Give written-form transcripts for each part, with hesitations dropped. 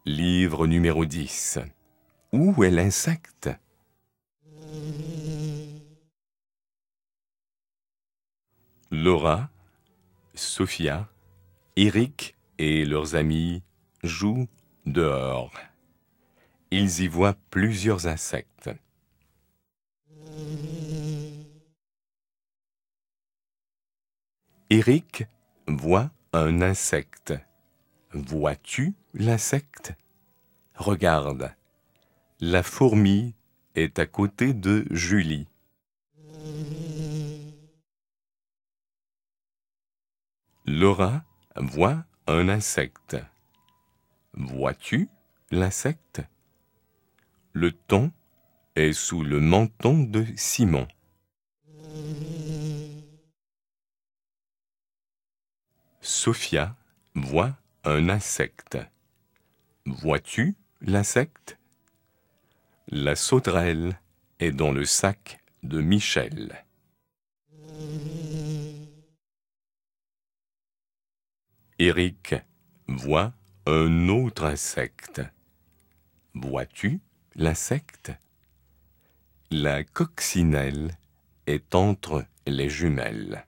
Livre numéro 10. Où est l'insecte? Laura, Sophia, Eric et leurs amis jouent dehors. Ils y voient plusieurs insectes. Eric voit un insecte. Vois-tu l'insecte? Regarde, la fourmi est à côté de Julie. Laura voit un insecte. Vois-tu l'insecte? Le thon est sous le menton de Simon. Sophia voit un insecte. Vois-tu l'insecte? La sauterelle est dans le sac de Michel. Eric voit un autre insecte. Vois-tu l'insecte? La coccinelle est entre les jumelles.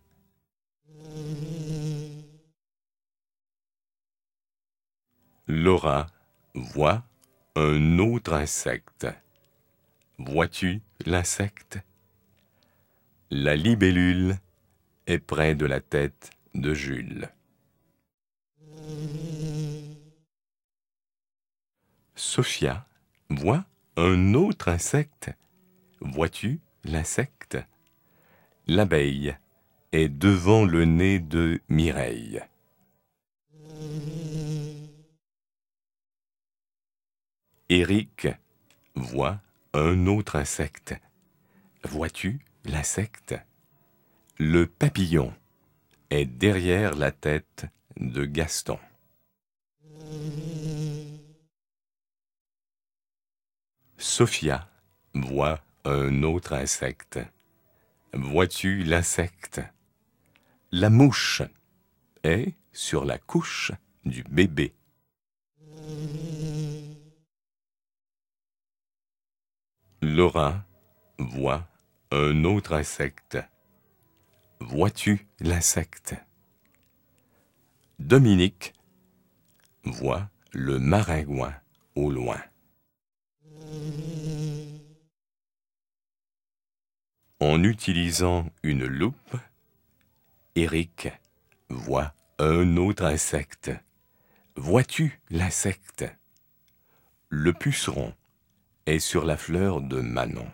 Laura voit un autre insecte. Vois-tu l'insecte? La libellule est près de la tête de Jules. Sophia voit un autre insecte. Vois-tu l'insecte? L'abeille est devant le nez de Mireille. Eric voit un autre insecte. Vois-tu l'insecte? Le papillon est derrière la tête de Gaston. Sophia voit un autre insecte. Vois-tu l'insecte? La mouche est sur la couche du bébé. Laura voit un autre insecte. Vois-tu l'insecte? Dominique voit le maringouin au loin. En utilisant une loupe, Eric voit un autre insecte. Vois-tu l'insecte? Le puceron est sur la fleur de Manon.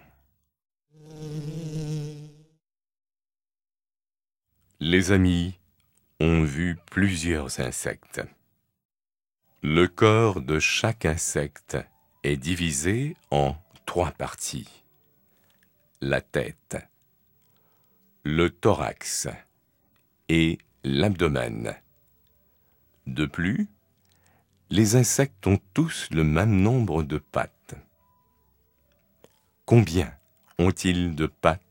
Les amis ont vu plusieurs insectes. Le corps de chaque insecte est divisé en 3 parties. La tête, le thorax et l'abdomen. De plus, les insectes ont tous le même nombre de pattes. Combien ont-ils de pattes?